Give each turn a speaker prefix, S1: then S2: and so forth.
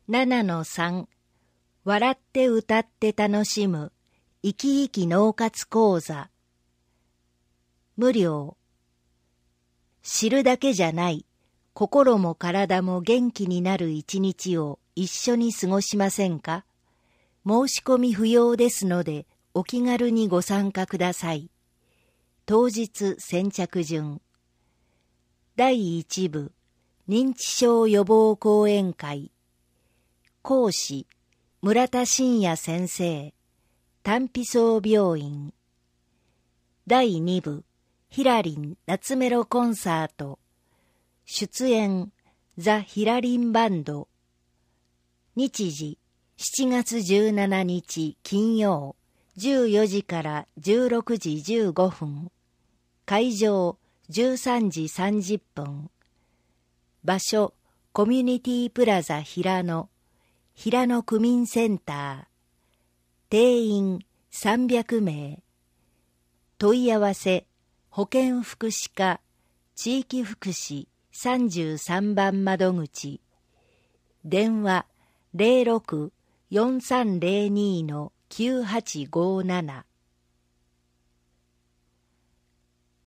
S1: 7-3 笑って歌って楽しむ生き生き脳活講座。無料。知るだけじゃない、心も体も元気になる一日を一緒に過ごしませんか？申し込み不要ですのでお気軽にご参加ください。当日先着順。第1部認知症予防講演会。講師村田真也先生、丹比荘病院。第2部ヒラリン夏メロコンサート。出演ザ・ヒラリンバンド。日時7月17日金曜14時から16時15分。会場13時30分。場所コミュニティプラザ平野区民センター。定員300名。問い合わせ保健福祉課地域福祉33番窓口。電話06-4302-9857。